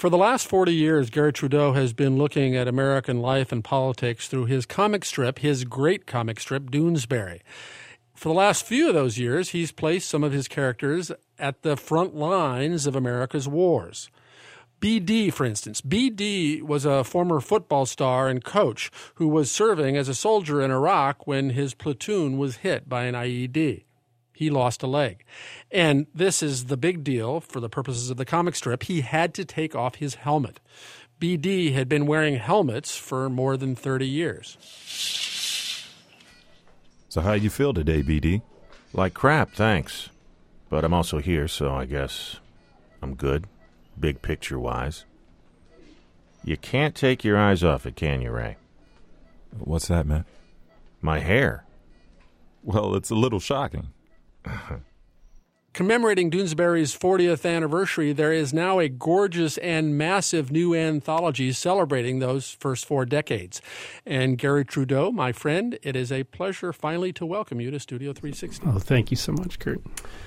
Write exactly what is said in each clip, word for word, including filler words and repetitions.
For the last forty years, Garry Trudeau has been looking at American life and politics through his comic strip, his great comic strip, Doonesbury. For the last few of those years, he's placed some of his characters at the front lines of America's wars. B D, for instance. B D was a former football star and coach who was serving as a soldier in Iraq when his platoon was hit by an I E D. He lost a leg. And this is the big deal for the purposes of the comic strip. He had to take off his helmet. B D had been wearing helmets for more than thirty years. So how you feel today, B D? Like crap, thanks. But I'm also here, so I guess I'm good, big picture-wise. You can't take your eyes off it, can you, Ray? What's that, Matt? My hair. Well, it's a little shocking. Commemorating Doonesbury's fortieth anniversary, there is now a gorgeous and massive new anthology celebrating those first four decades. And Garry Trudeau, my friend, it is a pleasure finally to welcome you to Studio three sixty. Oh, thank you so much, Kurt.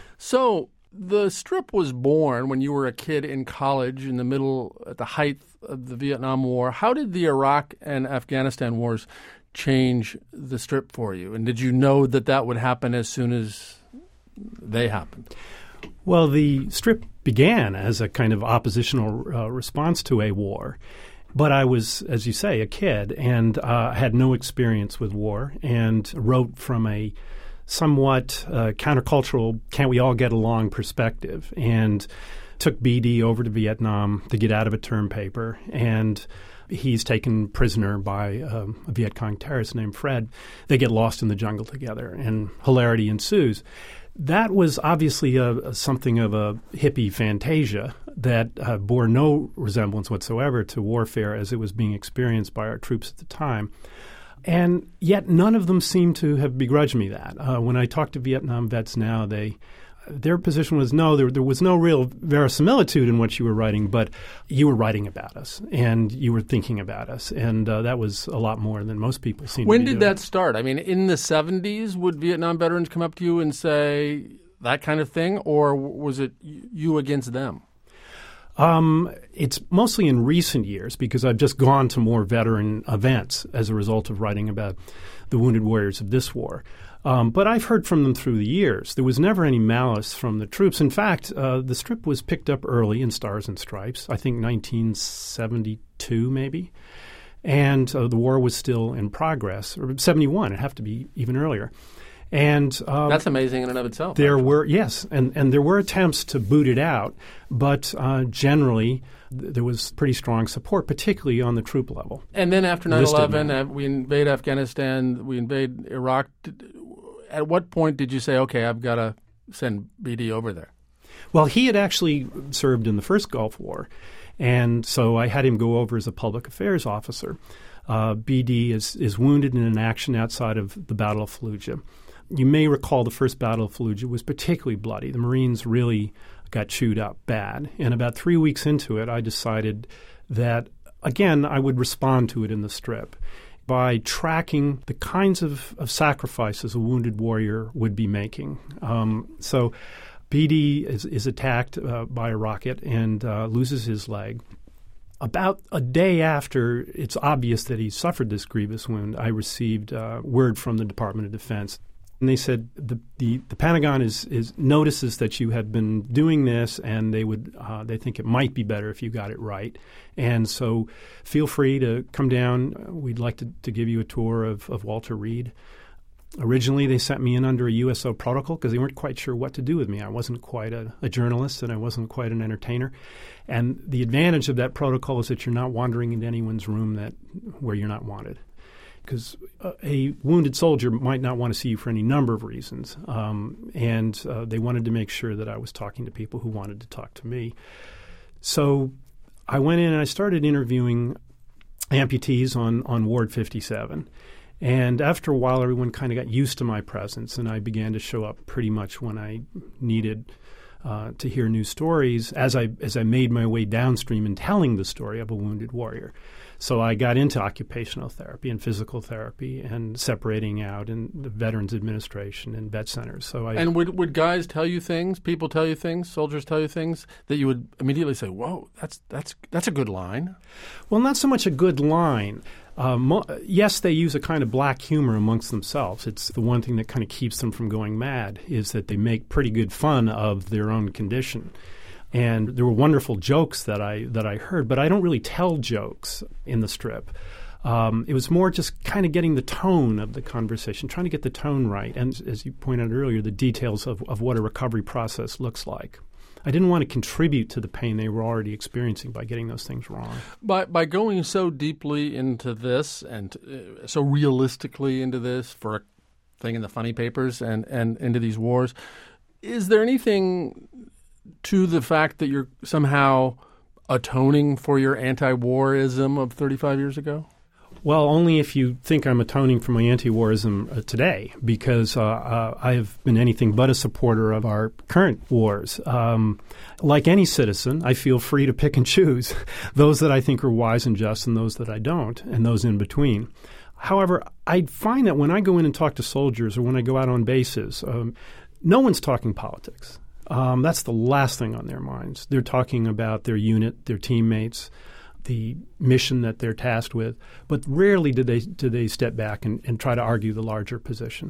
So the strip was born when you were a kid in college in the middle, at the height of the Vietnam War. How did the Iraq and Afghanistan wars change the strip for you? And did you know that that would happen as soon as they happened? Well, the strip began as a kind of oppositional uh, response to a war. But I was, as you say, a kid and uh, had no experience with war and wrote from a somewhat uh, countercultural, can't we all get along perspective, and took B D over to Vietnam to get out of a term paper. And he's taken prisoner by um, a Viet Cong terrorist named Fred. They get lost in the jungle together, and hilarity ensues. That was obviously a, a, something of a hippie fantasia that uh, bore no resemblance whatsoever to warfare as it was being experienced by our troops at the time. And yet none of them seem to have begrudged me that. Uh, when I talk to Vietnam vets now, they their position was, no, there, there was no real verisimilitude in what you were writing, but you were writing about us, and you were thinking about us, and uh, that was a lot more than most people seem when to be did doing. that start? I mean, in the seventies, would Vietnam veterans come up to you and say that kind of thing, or was it you against them? Um, it's mostly in recent years because I've just gone to more veteran events as a result of writing about the wounded warriors of this war. Um, but I've heard from them through the years. There was never any malice from the troops. In fact, uh, the strip was picked up early in Stars and Stripes, I think nineteen seventy-two maybe, and uh, the war was still in progress, or seventy-one, it'd have to be even earlier. And um, that's amazing in and of itself. There actually. were yes, and, and there were attempts to boot it out, but uh, generally th- there was pretty strong support, particularly on the troop level. And then after nine eleven, uh, we invade Afghanistan, we invade Iraq. At what point did you say, okay, I've got to send B D over there? Well, he had actually served in the first Gulf War, and so I had him go over as a public affairs officer. Uh, B D is, is wounded in an action outside of the Battle of Fallujah. You may recall the first Battle of Fallujah was particularly bloody. The Marines really got chewed up bad. And about three weeks into it, I decided that, again, I would respond to it in the strip by tracking the kinds of, of sacrifices a wounded warrior would be making. Um, so B D is, is attacked uh, by a rocket and uh, loses his leg. About a day after it's obvious that he suffered this grievous wound, I received uh, word from the Department of Defense. And they said the the, the Pentagon is, is notices that you have been doing this, and they would uh, they think it might be better if you got it right. And so feel free to come down. We'd like to, to give you a tour of, of Walter Reed. Originally, they sent me in under a U S O protocol because they weren't quite sure what to do with me. I wasn't quite a, a journalist, and I wasn't quite an entertainer. And the advantage of that protocol is that you're not wandering into anyone's room that where you're not wanted. Because a, a wounded soldier might not want to see you for any number of reasons. Um, and uh, they wanted to make sure that I was talking to people who wanted to talk to me. So I went in and I started interviewing amputees on, on Ward fifty-seven. And after a while, everyone kind of got used to my presence, and I began to show up pretty much when I needed uh, to hear new stories as I as I made my way downstream in telling the story of a wounded warrior. So I got into occupational therapy and physical therapy and separating out in the Veterans Administration and vet centers. So I and would would guys tell you things, people tell you things, soldiers tell you things that you would immediately say, "Whoa, that's that's that's a good line." Well, not so much a good line. Uh, mo- yes, they use a kind of black humor amongst themselves. It's the one thing that kind of keeps them from going mad is that they make pretty good fun of their own condition. And there were wonderful jokes that I that I heard, but I don't really tell jokes in the strip. Um, it was more just kind of getting the tone of the conversation, trying to get the tone right, and as you pointed out earlier, the details of, of what a recovery process looks like. I didn't want to contribute to the pain they were already experiencing by getting those things wrong. By by going so deeply into this and uh, so realistically into this for a thing in the funny papers and, and into these wars, is there anything to the fact that you're somehow atoning for your anti-warism of thirty-five years ago? Well, only if you think I'm atoning for my anti-warism uh, today, because uh, uh, I have been anything but a supporter of our current wars. Um, like any citizen, I feel free to pick and choose those that I think are wise and just and those that I don't, and those in between. However, I find that when I go in and talk to soldiers or when I go out on bases, um, no one's talking politics. Um, that's the last thing on their minds. They're talking about their unit, their teammates, the mission that they're tasked with, but rarely do they do they step back and, and try to argue the larger position.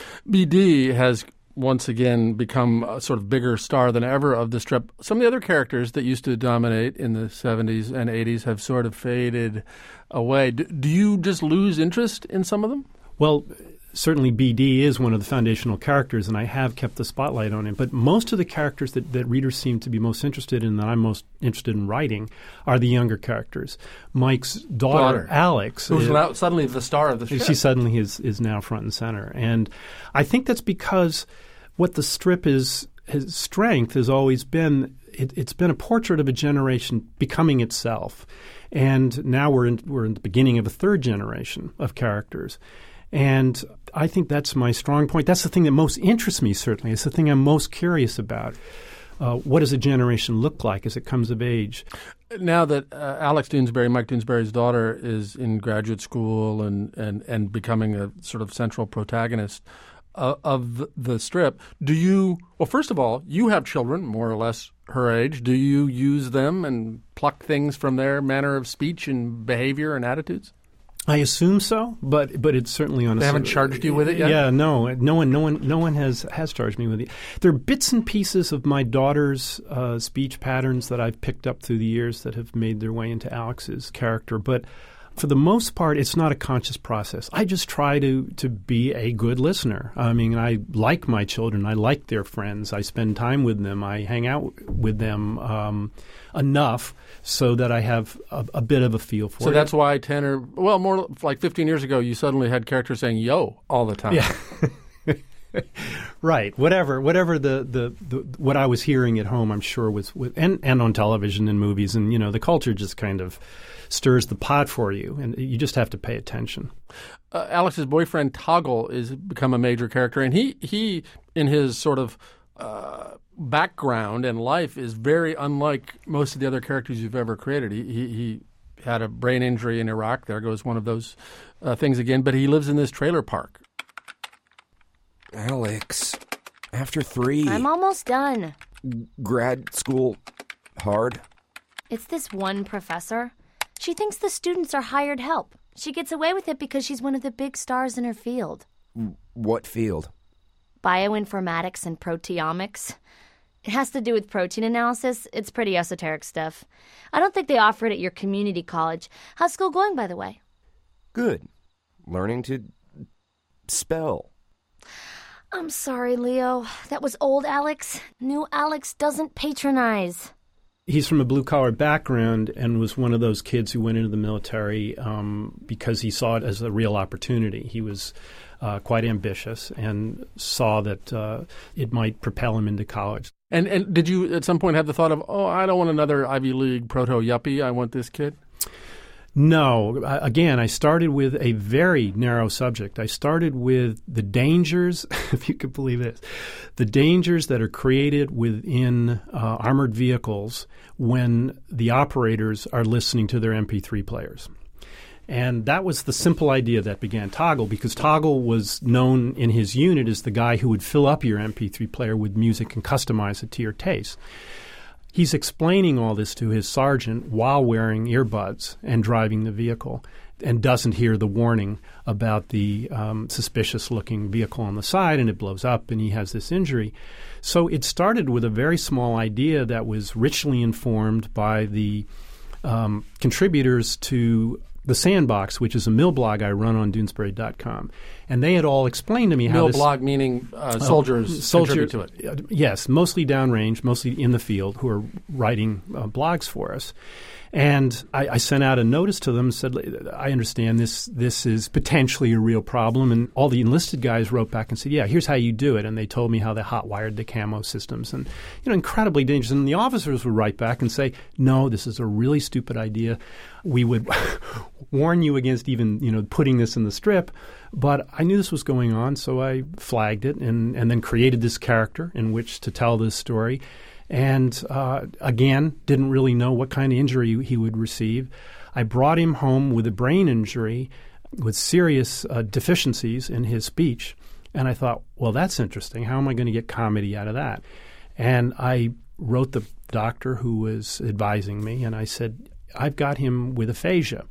B D has once again become a sort of bigger star than ever of the strip. Some of the other characters that used to dominate in the seventies and eighties have sort of faded away. Do, do you just lose interest in some of them? Well, certainly B D is one of the foundational characters, and I have kept the spotlight on him. But most of the characters that, that readers seem to be most interested in, that I'm most interested in writing, are the younger characters. Mike's daughter, daughter. Alex, who's is, now suddenly the star of the strip. She suddenly is, is now front and center. And I think that's because what the strip is, his strength has always been, it, it's been a portrait of a generation becoming itself. And now we're in, we're in the beginning of a third generation of characters. And I think that's my strong point. That's the thing that most interests me, certainly. It's the thing I'm most curious about. Uh, what does a generation look like as it comes of age? Now that uh, Alex Doonesbury, Mike Doonesbury's daughter, is in graduate school and, and, and becoming a sort of central protagonist uh, of the, the strip, do you – well, first of all, you have children more or less her age. Do you use them and pluck things from their manner of speech and behavior and attitudes? I assume so, but but it's certainly on. They a, haven't charged you with it yet? Yeah, no, no one, no one, no one has, has charged me with it. There are bits and pieces of my daughter's uh, speech patterns that I've picked up through the years that have made their way into Alex's character, but for the most part, it's not a conscious process. I just try to to be a good listener. I mean, I like my children. I like their friends. I spend time with them. I hang out with them um, enough so that I have a, a bit of a feel for so it. So that's why ten or, well, more like fifteen years ago, you suddenly had characters saying yo all the time. Yeah. Right. Whatever whatever the, the, the what I was hearing at home, I'm sure was with, and, and on television and movies. And, you know, the culture just kind of stirs the pot for you, and you just have to pay attention. Uh, Alex's boyfriend, Toggle, is become a major character, and he, he in his sort of uh, background and life, is very unlike most of the other characters you've ever created. He, he, he had a brain injury in Iraq. There goes one of those uh, things again. But he lives in this trailer park. Alex, after three. I'm almost done. Grad school hard? It's this one professor. She thinks the students are hired help. She gets away with it because she's one of the big stars in her field. What field? Bioinformatics and proteomics. It has to do with protein analysis. It's pretty esoteric stuff. I don't think they offer it at your community college. How's school going, by the way? Good. Learning to spell. I'm sorry, Leo. That was old Alex. New Alex doesn't patronize. He's from a blue-collar background and was one of those kids who went into the military um, because he saw it as a real opportunity. He was uh, quite ambitious and saw that uh, it might propel him into college. And and did you at some point have the thought of, oh, I don't want another Ivy League proto-yuppie. I want this kid? No. Uh, again, I started with a very narrow subject. I started with the dangers, if you could believe this, the dangers that are created within uh, armored vehicles when the operators are listening to their M P three players. And that was the simple idea that began Toggle, because Toggle was known in his unit as the guy who would fill up your M P three player with music and customize it to your taste. He's explaining all this to his sergeant while wearing earbuds and driving the vehicle, and doesn't hear the warning about the um, suspicious-looking vehicle on the side, and it blows up, and he has this injury. So it started with a very small idea that was richly informed by the um, contributors to The Sandbox, which is a mill blog I run on Doonesbury dot com. And they had all explained to me how mill this— blog meaning uh, soldiers uh, soldier, contribute to it. Uh, yes, mostly downrange, mostly in the field, who are writing uh, blogs for us. And I, I sent out a notice to them and said, I understand this this is potentially a real problem. And all the enlisted guys wrote back and said, yeah, here's how you do it. And they told me how they hot-wired the camo systems. And, you know, incredibly dangerous. And the officers would write back and say, no, this is a really stupid idea. We would warn you against even, you know, putting this in the strip. But I knew this was going on, so I flagged it and, and then created this character in which to tell this story. And uh, again, didn't really know what kind of injury he would receive. I brought him home with a brain injury with serious uh, deficiencies in his speech. And I thought, well, that's interesting. How am I going to get comedy out of that? And I wrote the doctor who was advising me, and I said, I've got him with aphasia.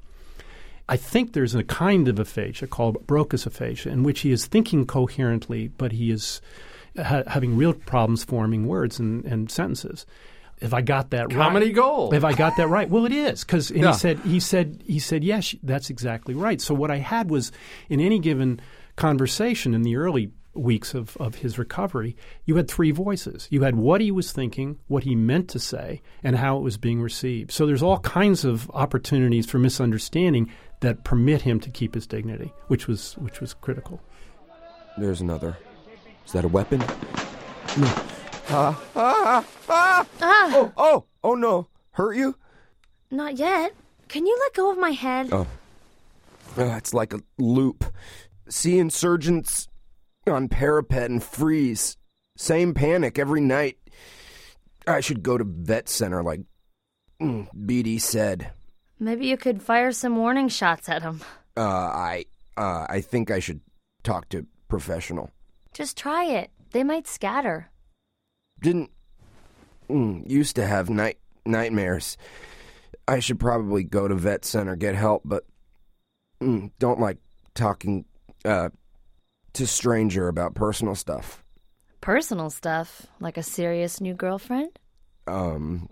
I think there's a kind of aphasia called Broca's aphasia in which he is thinking coherently, but he is ha- having real problems forming words and, and sentences. If I got that Comedy right, Comedy gold. If I got that right, well, it is because yeah. he said he said he said yes, that's exactly right. So what I had was in any given conversation in the early weeks of, of his recovery, you had three voices. You had what he was thinking, what he meant to say, and how it was being received. So there's all kinds of opportunities for misunderstanding that permit him to keep his dignity, which was which was critical. There's another. Is that a weapon? No. Ah, ah, ah. ah. Oh, oh, oh no. Hurt you? Not yet. Can you let go of my head? Oh. Uh, it's like a loop. See insurgents on parapet and freeze. Same panic every night. I should go to vet center like mm, B D said. Maybe you could fire some warning shots at him. Uh, I, uh, I think I should talk to professional. Just try it. They might scatter. Didn't mm, used to have night nightmares. I should probably go to vet center, get help, but mm, don't like talking uh, to stranger about personal stuff. Personal stuff? Like a serious new girlfriend? Um,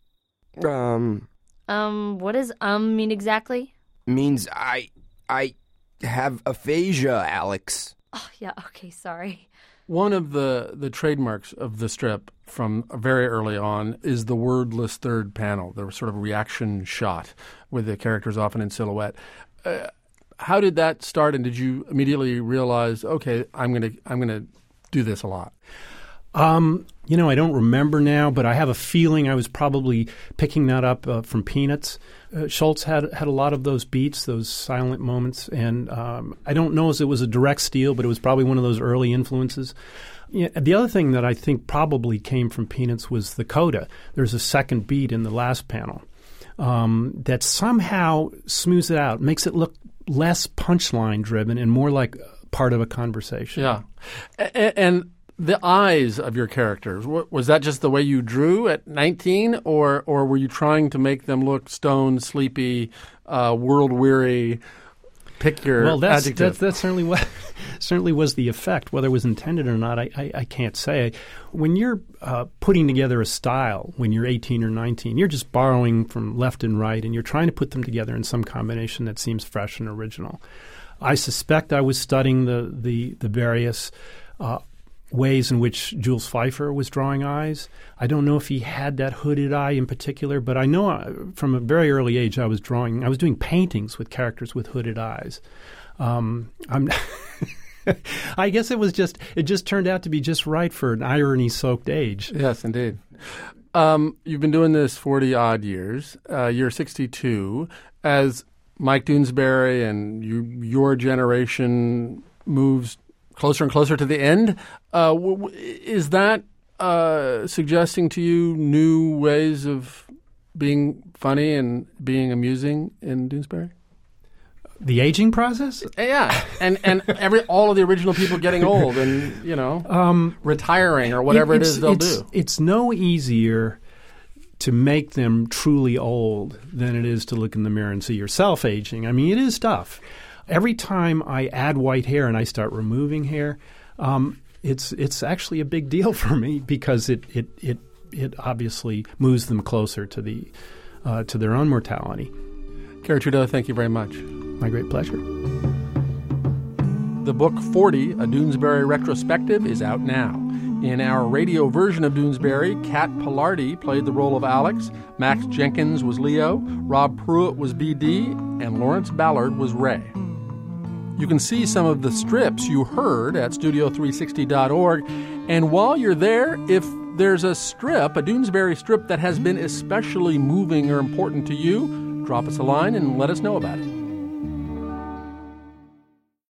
um... Um, what does um mean exactly? Means I, I have aphasia, Alex. Oh, yeah, okay, sorry. One of the, the trademarks of the strip from very early on is the wordless third panel, the sort of reaction shot with the characters often in silhouette. Uh, how did that start, and did you immediately realize, okay, I'm going to I'm going to do this a lot? Um, you know, I don't remember now, but I have a feeling I was probably picking that up uh, from Peanuts. Uh, Schultz had had a lot of those beats, those silent moments, and um, I don't know if it was a direct steal, but it was probably one of those early influences. Yeah, the other thing that I think probably came from Peanuts was the coda. There's a second beat in the last panel um, that somehow smooths it out, makes it look less punchline driven and more like part of a conversation. Yeah, a- and the eyes of your characters, was that just the way you drew at nineteen, or or were you trying to make them look stoned, sleepy, uh, world-weary? Pick your well, that's, adjective. That, that certainly was, certainly was the effect. Whether it was intended or not, I, I, I can't say. When you're uh, putting together a style when you're eighteen or nineteen, you're just borrowing from left and right, and you're trying to put them together in some combination that seems fresh and original. I suspect I was studying the, the, the various uh, ways in which Jules Feiffer was drawing eyes. I don't know if he had that hooded eye in particular, but I know I, from a very early age I was drawing, I was doing paintings with characters with hooded eyes. Um, I'm I guess it was just, it just turned out to be just right for an irony-soaked age. Yes, indeed. Um, you've been doing this forty-odd years. Uh, you're sixty-two. As Mike Doonesbury and you, your generation moves closer and closer to the end, uh, w- w- is that uh, suggesting to you new ways of being funny and being amusing in Doonesbury? The aging process? Yeah, and and every all of the original people getting old and, you know, um, retiring or whatever it, it is they'll it's, do. It's no easier to make them truly old than it is to look in the mirror and see yourself aging. I mean, it is tough. Every time I add white hair and I start removing hair, um, it's it's actually a big deal for me because it it it, it obviously moves them closer to the uh, to their own mortality. Gary Trudeau, thank you very much. My great pleasure. The book forty, A Doonesbury Retrospective, is out now. In our radio version of Doonesbury, Kat Pilardi played the role of Alex, Max Jenkins was Leo, Rob Pruitt was B D, and Lawrence Ballard was Ray. You can see some of the strips you heard at studio three sixty dot org, and while you're there, if there's a strip, a Doonesbury strip that has been especially moving or important to you, drop us a line and let us know about it.